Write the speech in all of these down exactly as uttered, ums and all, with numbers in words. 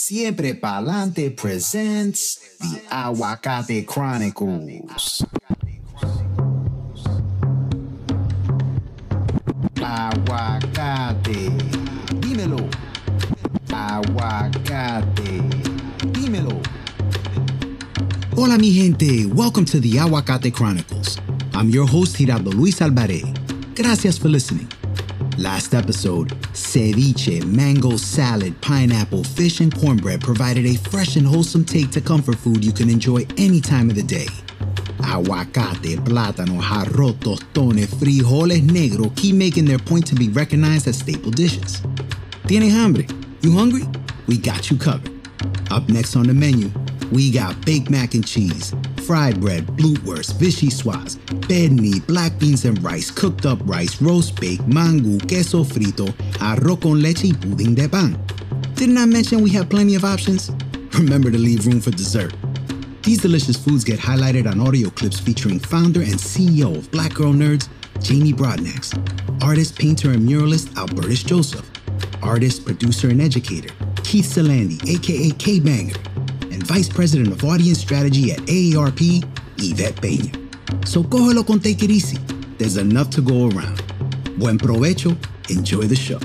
Siempre Pa'lante presents the Aguacate Chronicles. Aguacate, dímelo. Aguacate, dímelo. Hola mi gente, welcome to the Aguacate Chronicles. I'm your host Gerardo Luis Alvarez. Gracias for listening. Last episode, ceviche, mango salad, pineapple, fish, and cornbread provided a fresh and wholesome take to comfort food you can enjoy any time of the day. Aguacate, plátano, jarro, tostones, frijoles negro keep making their point to be recognized as staple dishes. ¿Tienes hambre? You hungry? We got you covered. Up next on the menu, we got baked mac and cheese, fried bread, blutwurst, vichyssoise, bed meat, black beans and rice, cooked up rice, roast baked, mango, queso frito, arroz con leche y pudín de pan. Didn't I mention we have plenty of options? Remember to leave room for dessert. These delicious foods get highlighted on audio clips featuring founder and C E O of Black Girl Nerds, Jamie Broadnax, artist, painter, and muralist Albertus Joseph, artist, producer, and educator Keith Salandi, aka K-Banger, and Vice President of Audience Strategy at A A R P, Yvette Peña. So cógelo con take it easy. There's enough to go around. Buen provecho. Enjoy the show.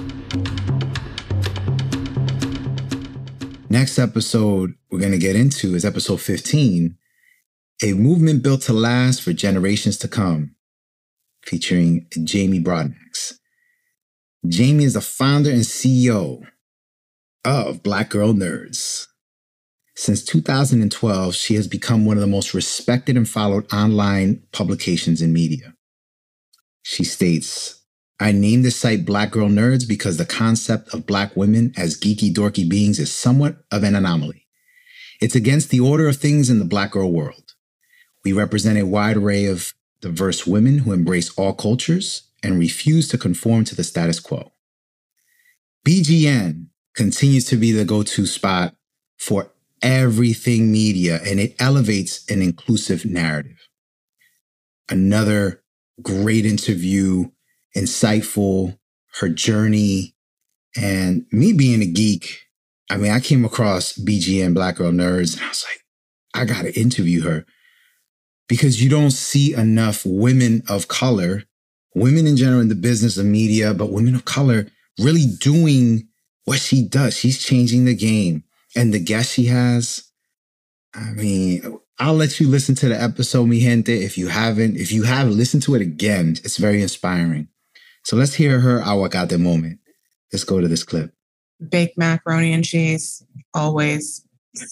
Next episode we're going to get into is episode fifteen, A Movement Built to Last for Generations to Come, featuring Jamie Broadnax. Jamie is the founder and C E O of Black Girl Nerds. Since two thousand twelve, she has become one of the most respected and followed online publications in media. She states, I named the site Black Girl Nerds because the concept of Black women as geeky, dorky beings is somewhat of an anomaly. It's against the order of things in the Black girl world. We represent a wide array of diverse women who embrace all cultures and refuse to conform to the status quo. B G N continues to be the go-to spot for everything media, and it elevates an inclusive narrative. Another great interview, insightful, her journey, and me being a geek. I mean, I came across B G N, Black Girl Nerds, and I was like, I got to interview her because you don't see enough women of color, women in general in the business of media, but women of color really doing what she does. She's changing the game. And the guest she has, I mean, I'll let you listen to the episode, mi gente. If you haven't, if you have, listen to it again. It's very inspiring. So let's hear her aguacate moment. Let's go to this clip. Baked macaroni and cheese, always.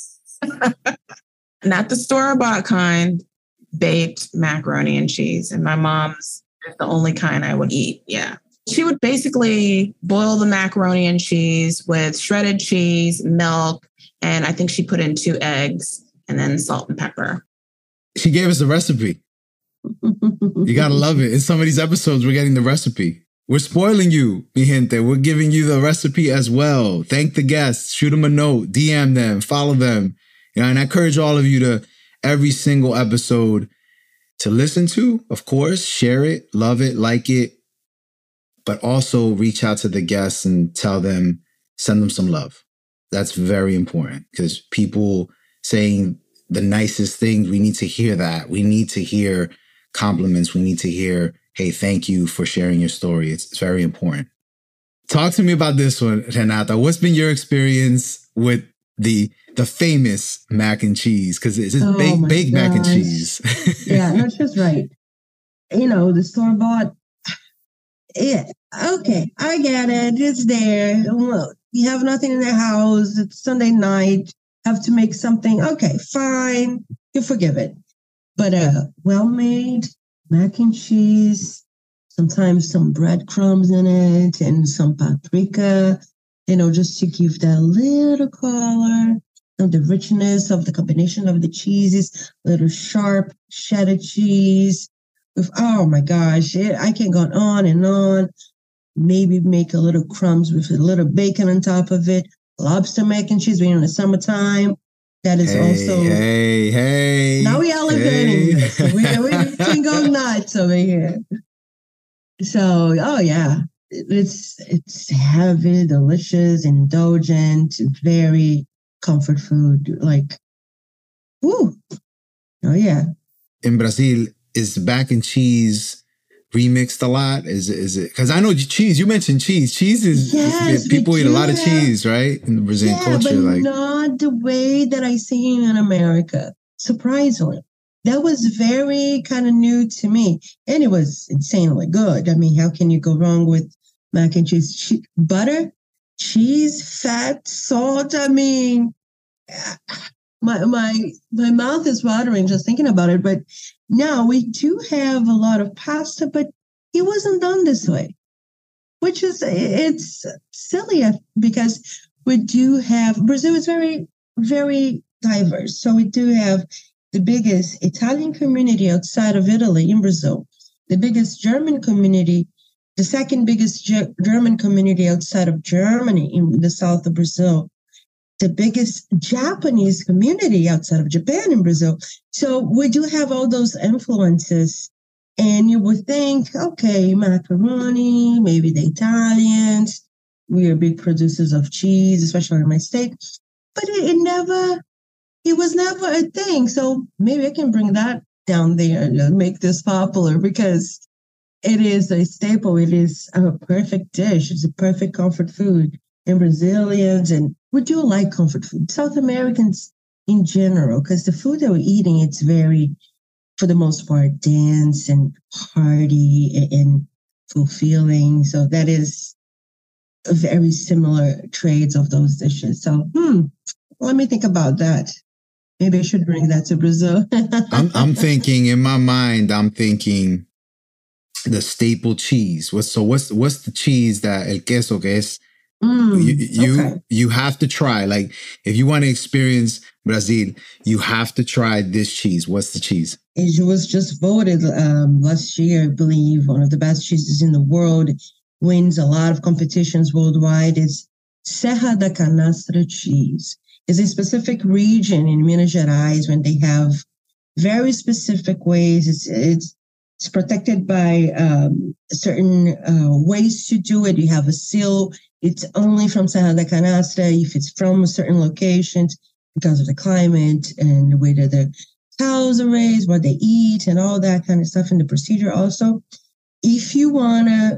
Not the store-bought kind, baked macaroni and cheese. And my mom's is the only kind I would eat, yeah. She would basically boil the macaroni and cheese with shredded cheese, milk, and I think she put in two eggs and then salt and pepper. She gave us the recipe. You gotta love it. In some of these episodes, we're getting the recipe. We're spoiling you, mi gente. We're giving you the recipe as well. Thank the guests. Shoot them a note. D M them. Follow them. You know, and I encourage all of you to, every single episode, to listen to, of course. Share it. Love it. Like it. But also reach out to the guests and tell them, send them some love. That's very important because people saying the nicest things, we need to hear that. We need to hear compliments. We need to hear, hey, thank you for sharing your story. It's, it's very important. Talk to me about this one, Renata. What's been your experience with the the famous mac and cheese? Because it's oh baked, baked mac and cheese. Yeah, no, she's right. You know, the store-bought, yeah, okay, I get it. It's there. Well, you have nothing in the house. It's Sunday night. Have to make something. Okay, fine. You forgive it. But uh, well-made mac and cheese, sometimes some breadcrumbs in it and some paprika, you know, just to give that little color, and the richness of the combination of the cheeses, little sharp cheddar cheese. With, oh my gosh, it, I can go on and on. Maybe make a little crumbs with a little bacon on top of it. Lobster mac and cheese, we're in the summertime. That is hey, also... Hey, hey, Now we elevating hey. this. So we, we can go nuts over here. So, oh yeah. It's, it's heavy, delicious, indulgent, very comfort food. Like, woo. Oh, yeah. In Brazil, is mac and cheese remixed a lot? Is it, is it, because I know cheese, you mentioned cheese. Cheese is, yes, people eat a lot have, of cheese, right? In the Brazilian yeah, culture. But like not the way that I see it in America, surprisingly. That was very kind of new to me. And it was insanely good. I mean, how can you go wrong with mac and cheese? Che- butter, cheese, fat, salt. I mean, my my my mouth is watering just thinking about it. But now we do have a lot of pasta, but it wasn't done this way, which is, it's silly because we do have, Brazil is very, very diverse. So we do have the biggest Italian community outside of Italy in Brazil, the biggest German community, the second biggest Ge- German community outside of Germany in the south of Brazil, the biggest Japanese community outside of Japan in Brazil. So we do have all those influences. And you would think, okay, macaroni, maybe the Italians, we are big producers of cheese, especially in my state. But it, it never, it was never a thing. So maybe I can bring that down there and make this popular because it is a staple. It is a perfect dish. It's a perfect comfort food. And Brazilians, and we do like comfort food. South Americans in general, because the food that we're eating, it's very, for the most part, dense and hearty and, and fulfilling. So that is a very similar traits of those dishes. So, hmm, let me think about that. Maybe I should bring that to Brazil. I'm, I'm thinking in my mind, I'm thinking the staple cheese. What's so what's what's the cheese that el queso que es? Mm, you you, okay. you have to try. Like if you want to experience Brazil, you have to try this cheese. What's the cheese? It was just voted um, last year, I believe, one of the best cheeses in the world. Wins a lot of competitions worldwide. It's Serra da Canastra cheese. It's a specific region in Minas Gerais when they have very specific ways. It's it's it's protected by um, certain uh, ways to do it. You have a seal. It's only from Serra da Canastra if it's from a certain location because of the climate and the way that the cows are raised, what they eat, and all that kind of stuff, and the procedure also. If you want to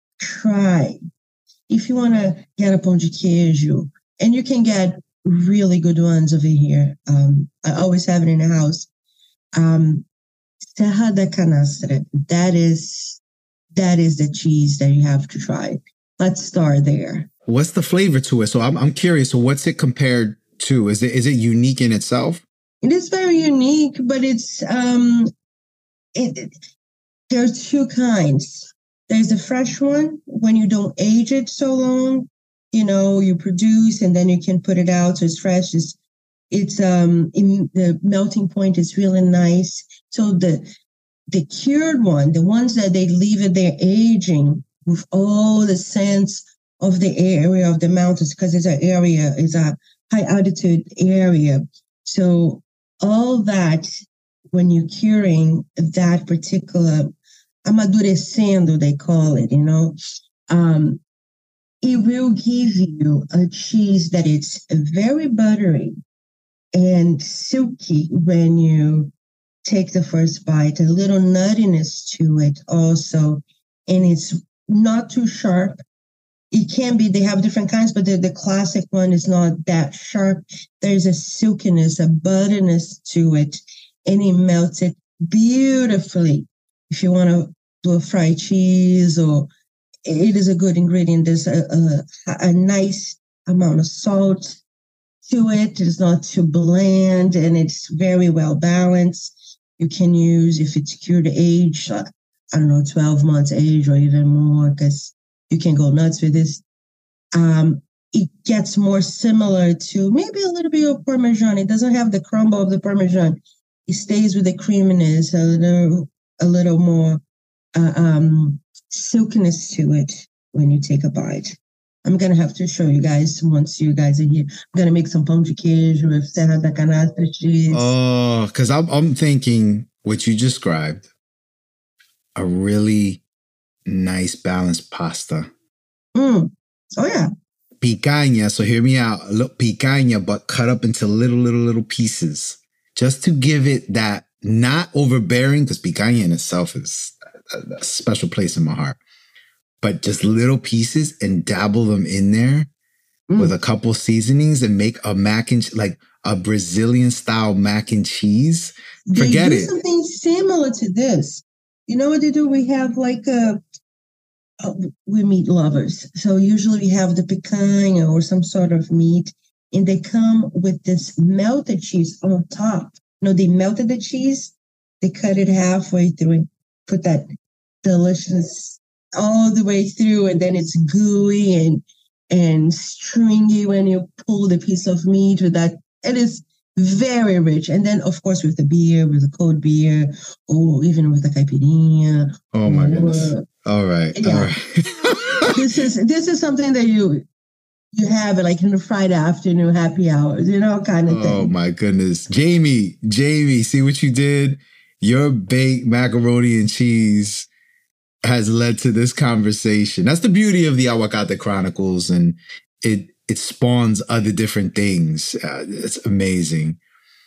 try, if you want to get a pão de queijo, and you can get really good ones over here. Um, I always have it in the house. Um, Serra da Canastra, that is, that is the cheese that you have to try. Let's start there. What's the flavor to it? So I'm I'm curious. So what's it compared to? Is it is it unique in itself? It is very unique, but it's um, it, it there are two kinds. There's the fresh one when you don't age it so long. You know, you produce and then you can put it out, so it's fresh. It's it's um in the melting point is really nice. So the the cured one, the ones that they leave it there aging with all the scents of the area of the mountains, because it's an area, it's a high altitude area. So all that, when you're curing that particular amadurecendo, they call it, you know, um, it will give you a cheese that it's very buttery and silky when you take the first bite, a little nuttiness to it also, and it's not too sharp. It can be, they have different kinds, but the, the classic one is not that sharp. There's a silkiness, a butteriness to it, and it melts it beautifully. If you want to do a fried cheese, or it is a good ingredient. There's a, a, a nice amount of salt to it. It's not too bland, and it's very well balanced. You can use, if it's cured age, I don't know, twelve months age or even more, because you can go nuts with this. Um, it gets more similar to maybe a little bit of Parmesan. It doesn't have the crumble of the Parmesan. It stays with the creaminess, a little, a little more uh, um, silkiness to it when you take a bite. I'm going to have to show you guys once you guys are here. I'm going to make some pão de queijo with Serra da Canastra cheese. Oh, because I'm, I'm thinking what you described, a really nice balanced pasta. Mm. Oh, yeah. picaña. So hear me out. A little picaña, but cut up into little, little, little pieces, just to give it that not overbearing, because picaña in itself is a, a special place in my heart. But just little pieces and dabble them in there mm. with a couple seasonings and make a mac and like a Brazilian style mac and cheese. Forget they do it. Something similar to this. You know what they do? We have like a, a we meat lovers. So usually we have the picanha or some sort of meat, and they come with this melted cheese on top. You know, they melted the cheese, they cut it halfway through and put that delicious all the way through, and then it's gooey and and stringy when you pull the piece of meat with that. It is very rich. And then, of course, with the beer, with the cold beer, or even with the caipirinha. Oh, my or, goodness. All right. Yeah. All right. this is this is something that you you have it like in the Friday afternoon happy hours, you know, kind of thing. Oh, my goodness. Jamie, Jamie, see what you did? Your baked macaroni and cheese has led to this conversation. That's the beauty of the Aguacate Chronicles, and it it spawns other different things. Uh, it's amazing.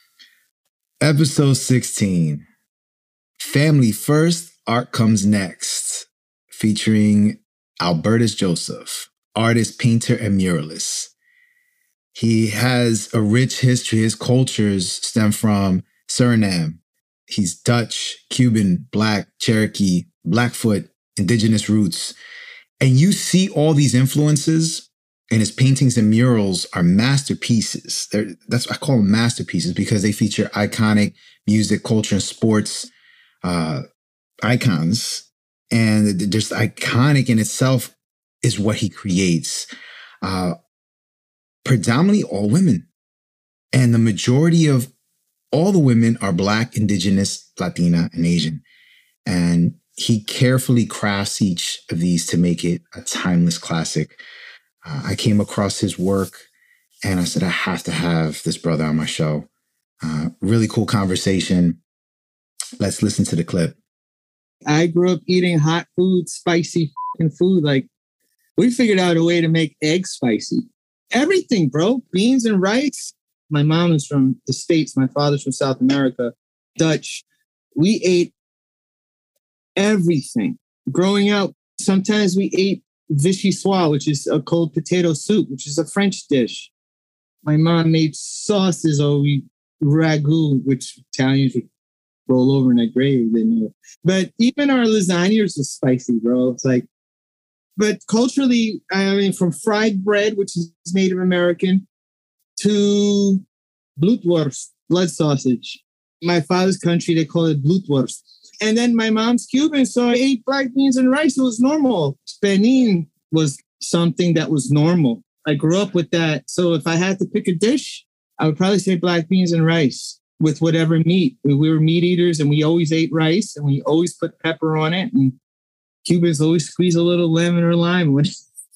Episode sixteen, Family First, Art Comes Next, featuring Albertus Joseph, artist, painter, and muralist. He has a rich history. His cultures stem from Suriname. He's Dutch, Cuban, Black, Cherokee, Blackfoot, indigenous roots. And you see all these influences, and his paintings and murals are masterpieces. They're, that's I call them masterpieces because they feature iconic music, culture, and sports uh, icons. And just iconic in itself is what he creates. Uh, predominantly all women. And the majority of all the women are Black, indigenous, Latina, and Asian. And he carefully crafts each of these to make it a timeless classic. Uh, I came across his work and I said, I have to have this brother on my show. Uh, really cool conversation. Let's listen to the clip. I grew up eating hot food, spicy food. Like, we figured out a way to make eggs spicy. Everything, bro. Beans and rice. My mom is from the States. My father's from South America, Dutch. We ate everything. Growing up, sometimes we ate vichyssoise, which is a cold potato soup, which is a French dish. My mom made sauces, or we ragu, which Italians would roll over in that gravy. They knew. But even our lasagnas was spicy, bro. It's like, but culturally, I mean, from fried bread, which is Native American, to bloedworst, blood sausage. My father's country, they call it bloedworst. And then my mom's Cuban, so I ate black beans and rice. It was normal. Penin was something that was normal. I grew up with that. So if I had to pick a dish, I would probably say black beans and rice with whatever meat. We were meat eaters, and we always ate rice, and we always put pepper on it. And Cubans always squeeze a little lemon or lime on,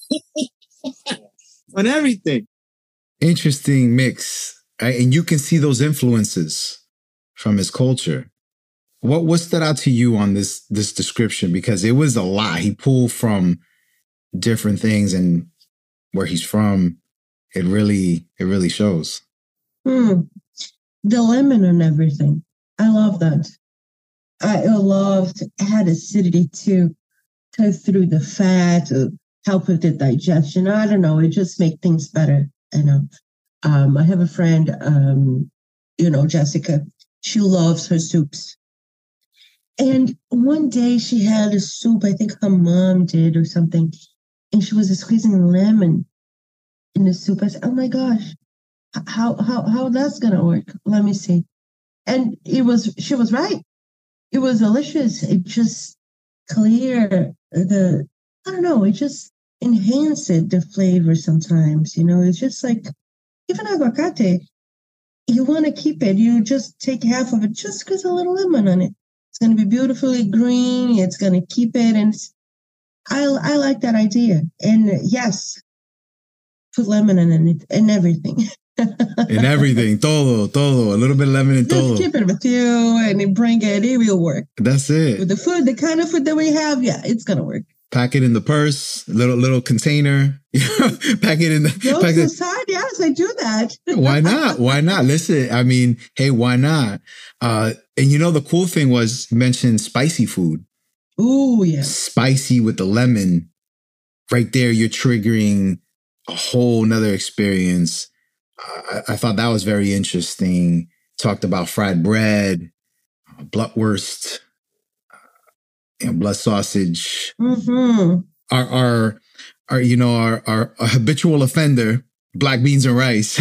on everything. Interesting mix. Right? And you can see those influences from his culture. What what stood out to you on this this description? Because it was a lot. He pulled from different things, and where he's from, it really it really shows. Hmm. The lemon and everything. I love that. I love to add acidity to cut through the fat, to help with the digestion. I don't know. It just makes things better. You know. Um, I have a friend, um, you know, Jessica. She loves her soups. And one day she had a soup, I think her mom did or something, and she was squeezing lemon in the soup. I said, oh my gosh, how how how that's gonna work? Let me see. And it was she was right. It was delicious. It just cleared the I don't know, it just enhanced the flavor sometimes, you know. It's just like even aguacate, you want to keep it. You just take half of it, just squeeze a little lemon on it. It's going to be beautifully green. It's going to keep it. And I, I like that idea. And yes, put lemon in it and everything. In everything. Todo, todo. A little bit of lemon and todo. Just keep it with you and bring it. It will work. That's it. With the food, the kind of food that we have, yeah, it's going to work. Pack it in the purse, little little container. Pack it in the. Jokes Pack it, aside, yes, I do that. why not? Why not? Listen, I mean, hey, why not? Uh, and you know, the cool thing was mentioned spicy food. Ooh, yes. Spicy with the lemon. Right there, you're triggering a whole nother experience. Uh, I, I thought that was very interesting. Talked about fried bread, uh, blutwurst, uh, and blood sausage. Mm-hmm. Our, our, our, you know, our, our, our habitual offender, black beans and rice.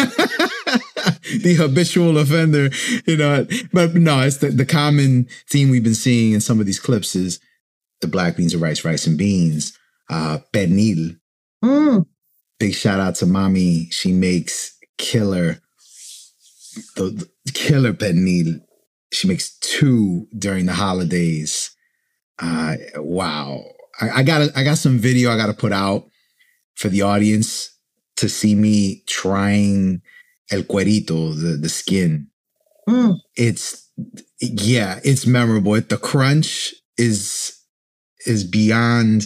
The habitual offender, you know, but no, it's the, the common theme we've been seeing in some of these clips is the black beans and rice, rice and beans. Uh, pernil. Mm. Big shout out to mommy. She makes killer, the, the killer pernil. She makes two during the holidays. Uh, wow. I, I got I got some video I got to put out for the audience to see me trying el cuerito, the, the skin. Mm. It's, yeah, it's memorable. The crunch is is beyond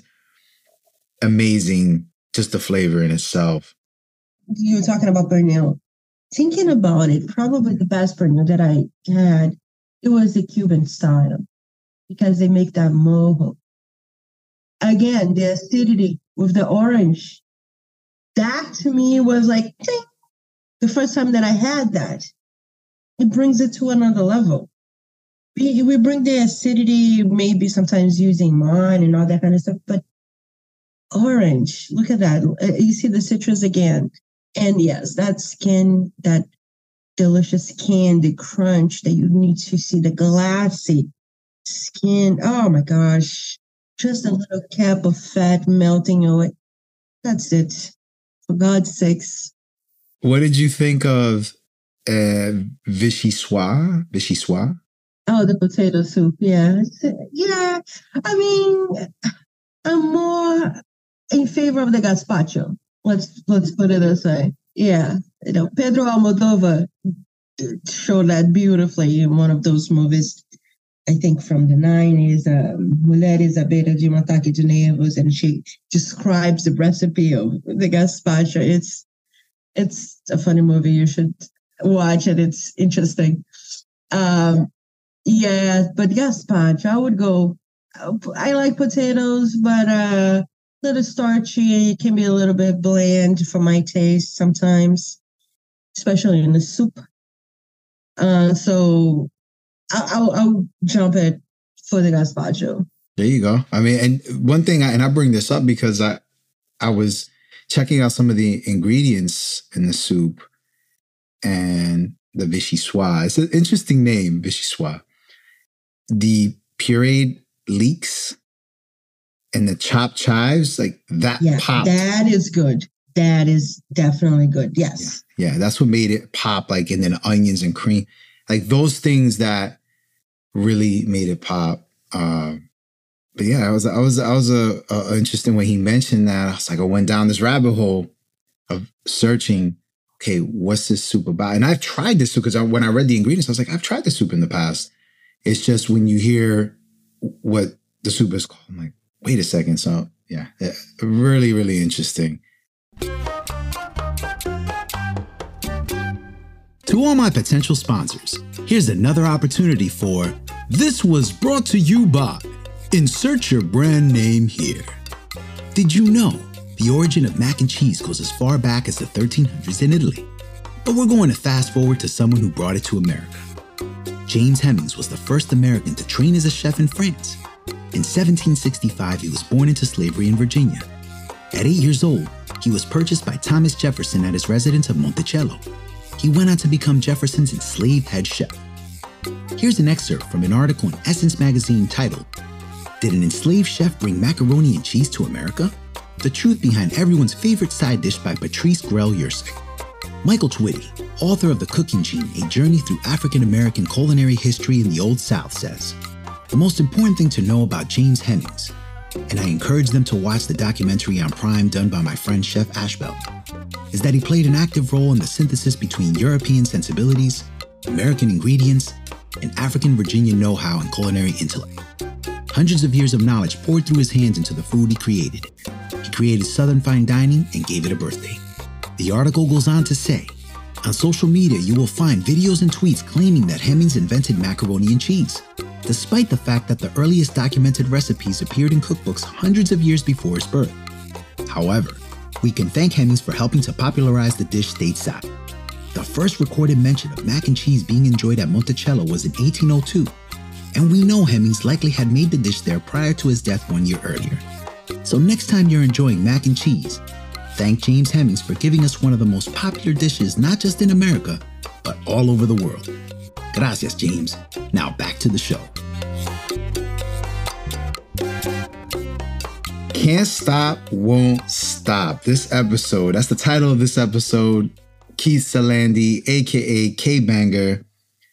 amazing, just the flavor in itself. You were talking about pernil. Thinking about it, probably the best pernil that I had, it was the Cuban style because they make that mojo. Again, the acidity with the orange. That to me was like, ding. The first time that I had that, it brings it to another level. We, we bring the acidity, maybe sometimes using wine and all that kind of stuff, but orange, look at that. You see the citrus again. And yes, that skin, that delicious skin, the crunch that you need to see, the glassy skin. Oh my gosh. Just a little cap of fat melting away. That's it. For God's sakes. What did you think of uh, vichyssoise? Vichyssoise? Oh, the potato soup. Yeah. Yeah. I mean, I'm more in favor of the gazpacho. Let's let's put it this way. Yeah. You know, Pedro Almodovar showed that beautifully in one of those movies, I think from the nineties, um, Mulheres à beira de um ataque de nervos, and she describes the recipe of the gazpacho. It's it's a funny movie. You should watch it. It's interesting. Um, yeah, but gazpacho, I would go. I like potatoes, but uh, a little starchy. It can be a little bit bland for my taste sometimes, especially in the soup. Uh, so I'll, I'll, I'll jump it for the gazpacho. There you go. I mean, and one thing, I, and I bring this up because I, I was checking out some of the ingredients in the soup, and the vichyssoise. It's an interesting name, vichyssoise. The pureed leeks and the chopped chives, like that Yeah, popped. that is good. That is definitely good. Yes. Yeah, yeah, that's what made it pop. Like, and then onions and cream, like those things that really made it pop. Um, but yeah, I was, I was, I was a, a interesting when he mentioned that. I was like, I went down this rabbit hole of searching. Okay, what's this soup about? And I've tried this soup because when I read the ingredients, I was like, I've tried this soup in the past. It's just when you hear what the soup is called, I'm like, wait a second. So yeah, yeah really, really interesting. To all my potential sponsors, here's another opportunity for This Was Brought to You By. Insert your brand name here. Did you know the origin of mac and cheese goes as far back as the thirteen hundreds in Italy? But we're going to fast forward to someone who brought it to America. James Hemings was the first American to train as a chef in France. In seventeen sixty-five, he was born into slavery in Virginia. At eight years old, he was purchased by Thomas Jefferson at his residence of Monticello. He went on to become Jefferson's enslaved head chef. Here's an excerpt from an article in Essence magazine titled, "Did an enslaved chef bring macaroni and cheese to America? The truth behind everyone's favorite side dish" by Patrice Grell-Yursik. Michael Twitty, author of The Cooking Gene, A Journey Through African-American Culinary History in the Old South, says, "The most important thing to know about James Hemings, and I encourage them to watch the documentary on Prime done by my friend Chef Ashbel, is that he played an active role in the synthesis between European sensibilities, American ingredients, and African Virginia know-how and culinary intellect. Hundreds of years of knowledge poured through his hands into the food he created. He created Southern Fine Dining and gave it a birthday. The article goes on to say, on social media, you will find videos and tweets claiming that Hemmings invented macaroni and cheese, despite the fact that the earliest documented recipes appeared in cookbooks hundreds of years before his birth. However, we can thank Hemmings for helping to popularize the dish stateside. The first recorded mention of mac and cheese being enjoyed at Monticello was in eighteen oh two, and we know Hemmings likely had made the dish there prior to his death one year earlier. So next time you're enjoying mac and cheese, thank James Hemmings for giving us one of the most popular dishes not just in America, but all over the world. Gracias, James. Now back to the show. Can't Stop, Won't Stop. This episode, that's the title of this episode. Keith Salandi, a k a. K-Banger,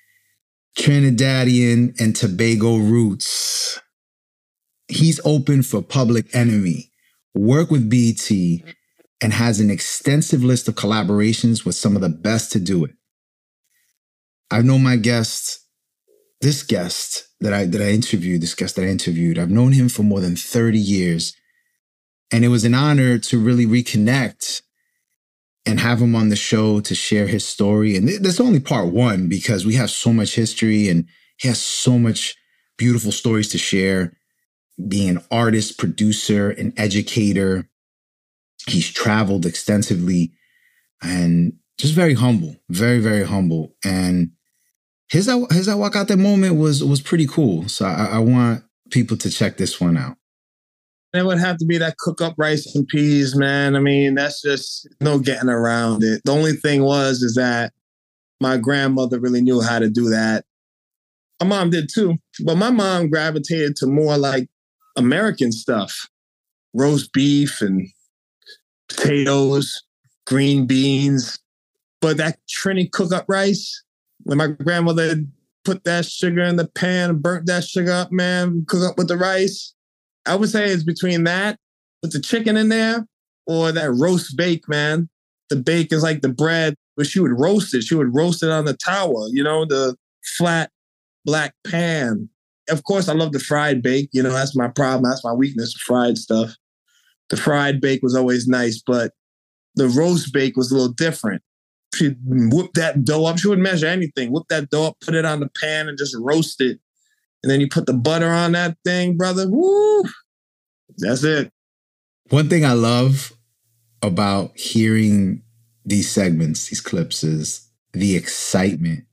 Trinidadian and Tobago roots. He's open for Public Enemy, work with B E T, and has an extensive list of collaborations with some of the best to do it. I've known my guest, this guest that I that I interviewed, this guest that I interviewed, I've known him for more than thirty years. And it was an honor to really reconnect and have him on the show to share his story. And that's only part one because we have so much history and he has so much beautiful stories to share. Being an artist, producer, an educator. He's traveled extensively and just very humble, very, very humble. And his, his Aguacate moment was, was pretty cool. So I, I want people to check this one out. It would have to be that cook up rice and peas, man. I mean, that's just no getting around it. The only thing was, is that my grandmother really knew how to do that. My mom did too, but my mom gravitated to more like American stuff. Roast beef and potatoes, green beans. But that Trini cook up rice, when my grandmother put that sugar in the pan and burnt that sugar up, man, cook up with the rice. I would say it's between that with the chicken in there or that roast bake, man. The bake is like the bread, but she would roast it. She would roast it on the tower, you know, the flat black pan. Of course, I love the fried bake. You know, that's my problem. That's my weakness, fried stuff. The fried bake was always nice, but the roast bake was a little different. She'd whip that dough up. She wouldn't measure anything. Whip that dough up, put it on the pan and just roast it. And then you put the butter on that thing, brother. Woo! That's it. One thing I love about hearing these segments, these clips, is the excitement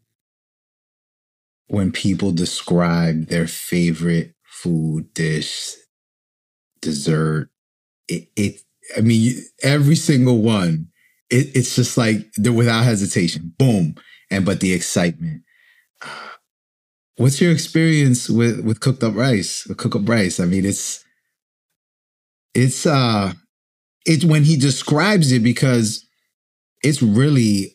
when people describe their favorite food, dish, dessert. It, it I mean, every single one, it, it's just like they're without hesitation. Boom. And but the excitement. What's your experience with, with cooked up rice? With cooked up rice. I mean, it's it's uh it's when he describes it, because it's really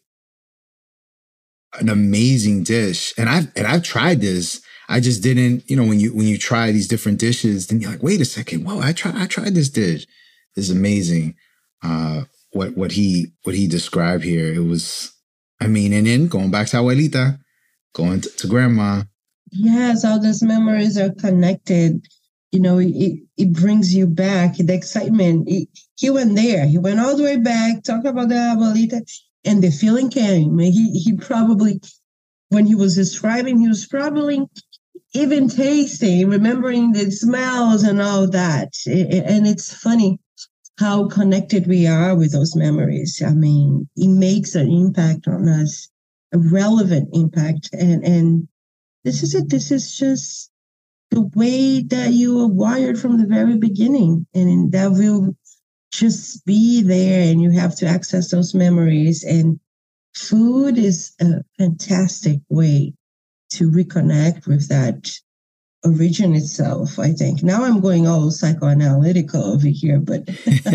an amazing dish. And I've and I've tried this. I just didn't, you know, when you when you try these different dishes, then you're like, wait a second, whoa, I try I tried this dish. It's amazing. Uh what what he what he described here. It was, I mean, and then going back to Abuelita, going to, to grandma. Yes, all those memories are connected. You know, it, it brings you back, the excitement. It, he went there. He went all the way back, talk about the abuelita, and the feeling came. He, he probably, when he was describing, he was probably even tasting, remembering the smells and all that. It, and it's funny how connected we are with those memories. I mean, it makes an impact on us, a relevant impact. And, and This is it. This is just the way that you were wired from the very beginning. And that will just be there, and you have to access those memories. And food is a fantastic way to reconnect with that origin itself, I think. Now I'm going all psychoanalytical over here, but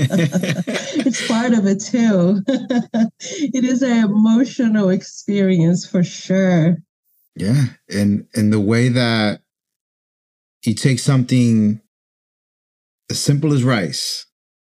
it's part of it too. It is an emotional experience for sure. Yeah. And and the way that you take something as simple as rice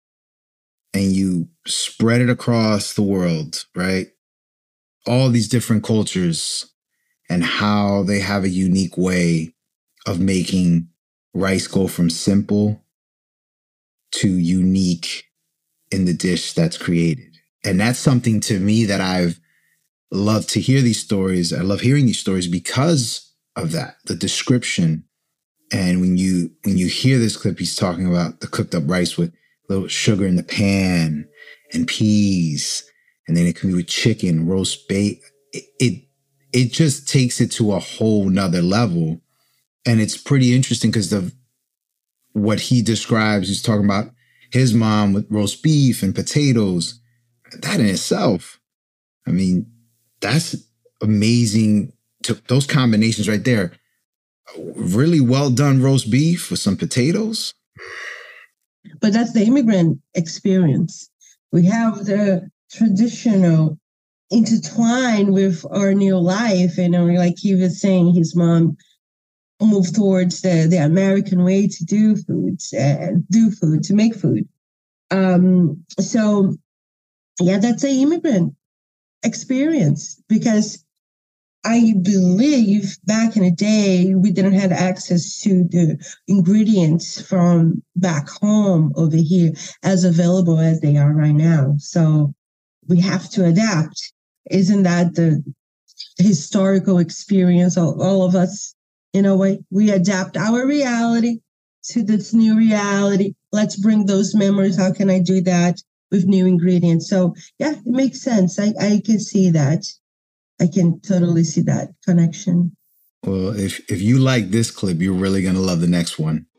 and you spread it across the world, right? All these different cultures and how they have a unique way of making rice go from simple to unique in the dish that's created. And that's something to me that I've loved to hear these stories. I love hearing these stories because of that, the description. And when you when you hear this clip, he's talking about the cooked up rice with a little sugar in the pan and peas, and then it can be with chicken, roast bait. It, it it just takes it to a whole nother level. And it's pretty interesting because the what he describes, he's talking about his mom with roast beef and potatoes. That in itself, I mean, that's amazing. To, those combinations right there. Really well done roast beef with some potatoes. But that's the immigrant experience. We have the traditional intertwined with our new life. And like he was saying, his mom moved towards the, the American way to do food, uh, do food, to make food. Um, so, yeah, that's an immigrant experience because I believe back in the day, we didn't have access to the ingredients from back home over here as available as they are right now. So we have to adapt. Isn't that the historical experience of all of us? In a way, we adapt our reality to this new reality. Let's bring those memories. How can I do that with new ingredients? So yeah, it makes sense. I, I can see that. I can totally see that connection. Well, if if you like this clip, you're really going to love the next one.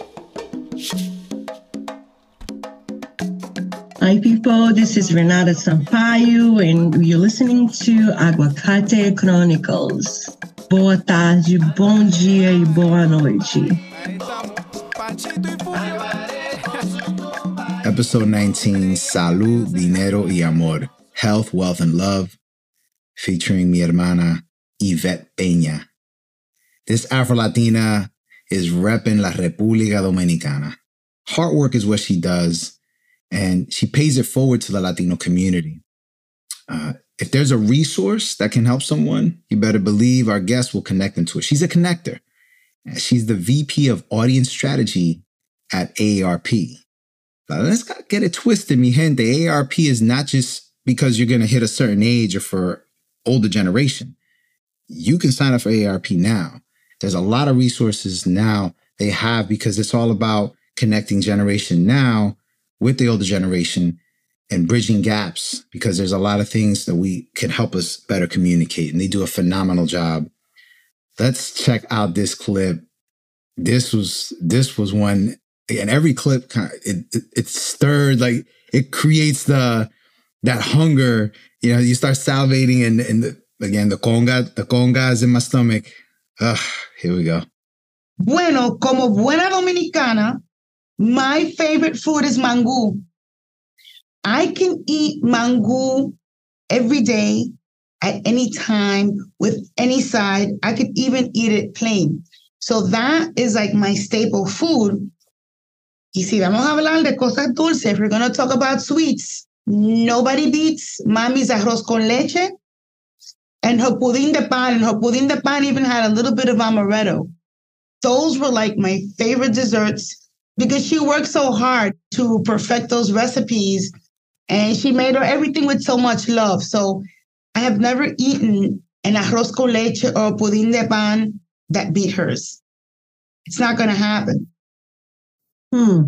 Hi, people. This is Renata Sampaio, and you're listening to Aguacate Chronicles. Boa tarde, bom dia e boa noite. Episode nineteen, Salud, Dinero y Amor. Health, Wealth, and Love. Featuring mi hermana, Yvette Peña. This Afro-Latina is repping La República Dominicana. Hard work is what she does, and she pays it forward to the Latino community. Uh, if there's a resource that can help someone, you better believe our guest will connect them to it. She's a connector. She's the V P of Audience Strategy at A A R P. Now, let's not get it twisted, mi gente. A A R P is not just because you're going to hit a certain age or for older generation. You can sign up for A A R P now. There's a lot of resources now they have because it's all about connecting generation now with the older generation and bridging gaps because there's a lot of things that we can help us better communicate, and they do a phenomenal job. Let's check out this clip. This was this was one, and every clip kind of, it, it it stirred, like it creates the that hunger. You know, you start salivating, and and the, again the conga the conga is in my stomach. Ugh, here we go. Bueno, como buena dominicana, my favorite food is mangú. I can eat mangú every day, at any time, with any side. I could even eat it plain. So that is like my staple food. Y si vamos a hablar de cosas dulces, if we're going to talk about sweets, nobody beats Mami's arroz con leche and her pudín de pan. And her pudín de pan even had a little bit of amaretto. Those were like my favorite desserts because she worked so hard to perfect those recipes. And she made her everything with so much love. So I have never eaten an arroz con leche or pudín de pan that beat hers. It's not going to happen. Hmm.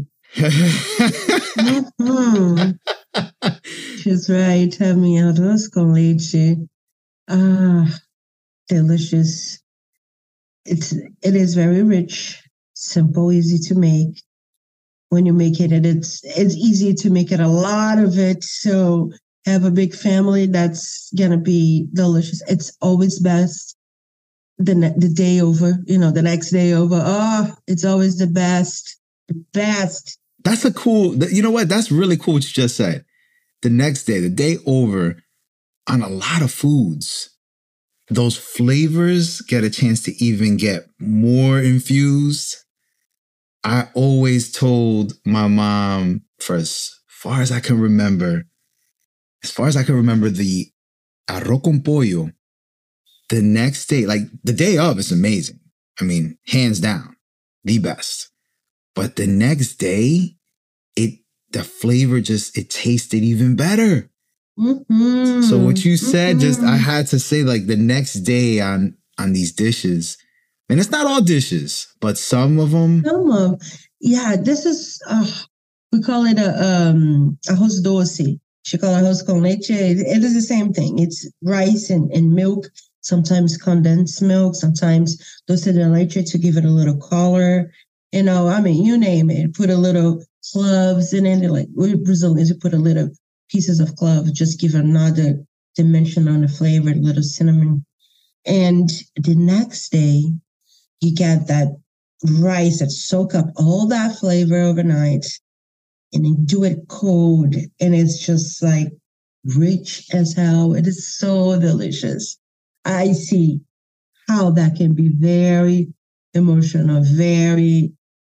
mm-hmm. She's right. Tell me arroz con leche. Ah, delicious. It's it is very rich, simple, easy to make. When you make it, it's it's easy to make it a lot of it. So have a big family, that's gonna be delicious. It's always best the ne- the day over, you know, the next day over. Oh, it's always the best, the best. That's a cool. You know what? That's really cool what you just said. The next day, the day over, on a lot of foods, those flavors get a chance to even get more infused. I always told my mom, for as far as I can remember, as far as I can remember, the arroz con pollo, the next day, like the day of is amazing. I mean, hands down, the best. But the next day, it the flavor just, it tasted even better. Mm-hmm. So what you said, mm-hmm. just, I had to say, like, the next day on, on these dishes, and it's not all dishes, but some of them. Some of, yeah, this is, uh, we call it a um, arroz doce. She call it arroz con leche. It is the same thing. It's rice and, and milk, sometimes condensed milk, sometimes dulce de leche to give it a little color. You know, I mean, you name it. Put a little cloves in it. Like we Brazilians, you put a little pieces of cloves, just give another dimension on the flavor, a little cinnamon. And the next day, you get that rice that soak up all that flavor overnight and then do it cold. And it's just like rich as hell. It is so delicious. I see how that can be very emotional, very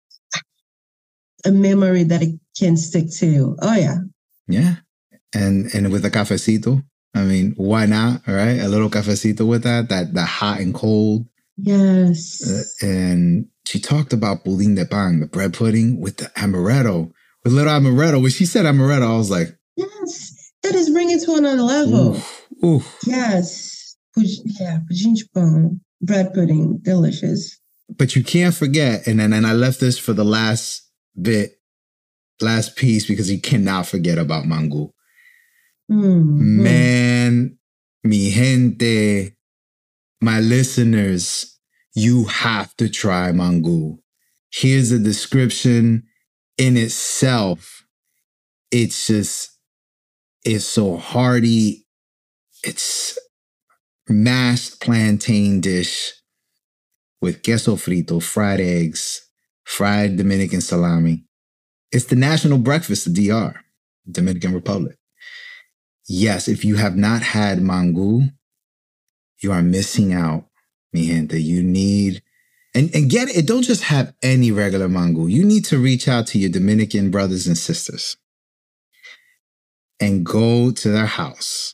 a memory that it can stick to. Oh, yeah. Yeah. And and with a cafecito, I mean, why not? All right. A little cafecito with that, that, that hot and cold. Yes. Uh, and she talked about budín de pan, the bread pudding with the amaretto, with little amaretto. When she said amaretto, I was like, yes, that is bringing it to another level. Oof, oof. Yes. Yeah, budín de pan, bread pudding, delicious. But you can't forget, and then and I left this for the last bit, last piece, because you cannot forget about mango. Mm-hmm. Man, mi gente, my listeners, you have to try mango. Here's a description in itself. It's just, it's so hearty. It's mashed plantain dish with queso frito, fried eggs, fried Dominican salami. It's the national breakfast of D R, Dominican Republic. Yes, if you have not had mango, you are missing out, mi gente. You need, and, and get it, don't just have any regular mango. You need to reach out to your Dominican brothers and sisters and go to their house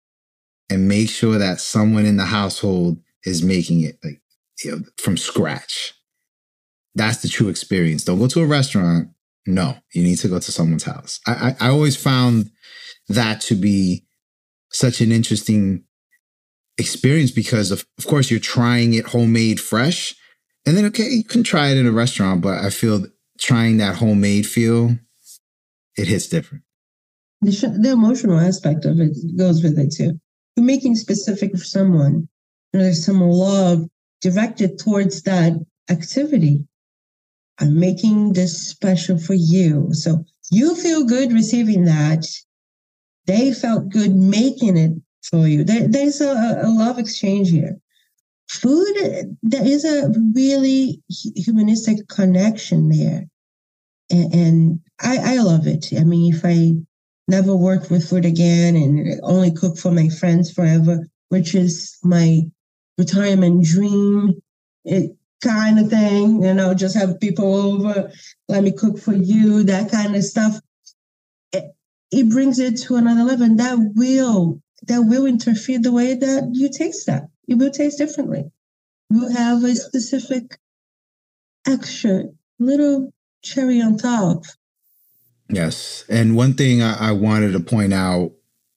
and make sure that someone in the household is making it like, you know, from scratch. That's the true experience. Don't go to a restaurant. No, you need to go to someone's house. I, I, I always found that to be such an interesting experience because of, of course, you're trying it homemade fresh. And then, okay, you can try it in a restaurant, but I feel trying that homemade feel, it hits different. The, sh- the emotional aspect of it goes with it too. You're making specific for someone. You know, there's some love directed towards that activity. I'm making this special for you. So you feel good receiving that. They felt good making it for you. There, there's a, a love exchange here. Food, there is a really humanistic connection there. And, and I, I love it. I mean, if I never work with food again and only cook for my friends forever, which is my retirement dream, it kind of thing, you know, just have people over, let me cook for you, that kind of stuff. It, it brings it to another level, and that will that will interfere the way that you taste that. It will taste differently. You have a specific extra little cherry on top. Yes. And one thing I, I wanted to point out,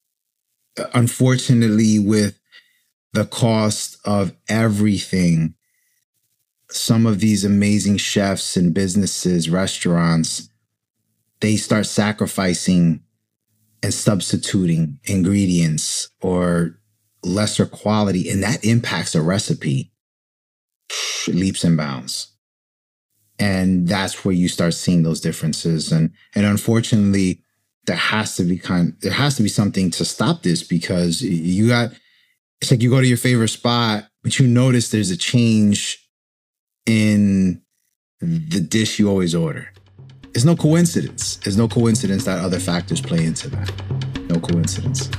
unfortunately, with the cost of everything, some of these amazing chefs and businesses, restaurants, they start sacrificing and substituting ingredients or lesser quality, and that impacts a recipe leaps and bounds. And that's where you start seeing those differences. And and unfortunately, there has to be kind there has to be something to stop this, because you got, it's like you go to your favorite spot, but you notice there's a change in the dish you always order. It's no coincidence. There's no coincidence that other factors play into that. No coincidence.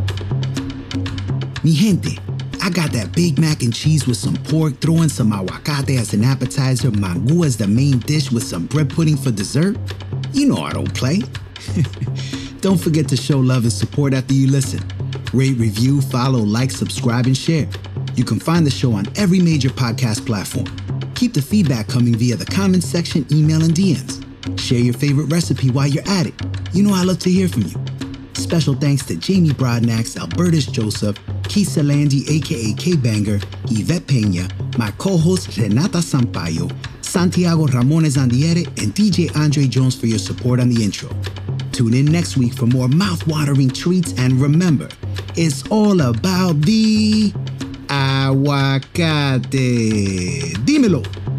Mi gente, I got that Big Mac and cheese with some pork, throwing some aguacate as an appetizer, mango as the main dish with some bread pudding for dessert. You know I don't play. Don't forget to show love and support after you listen. Rate, review, follow, like, subscribe, and share. You can find the show on every major podcast platform. Keep the feedback coming via the comments section, email, and D Ms. Share your favorite recipe while you're at it. You know I love to hear from you. Special thanks to Jamie Broadnax, Albertus Joseph, Keith Salandi, aka K-Banger, Yvette Pena, my co-host Renata Sampaio, Santiago Ramones Andiere, and D J Andre Jones for your support on the intro. Tune in next week for more mouth-watering treats, and remember, it's all about the aguacate. Dímelo.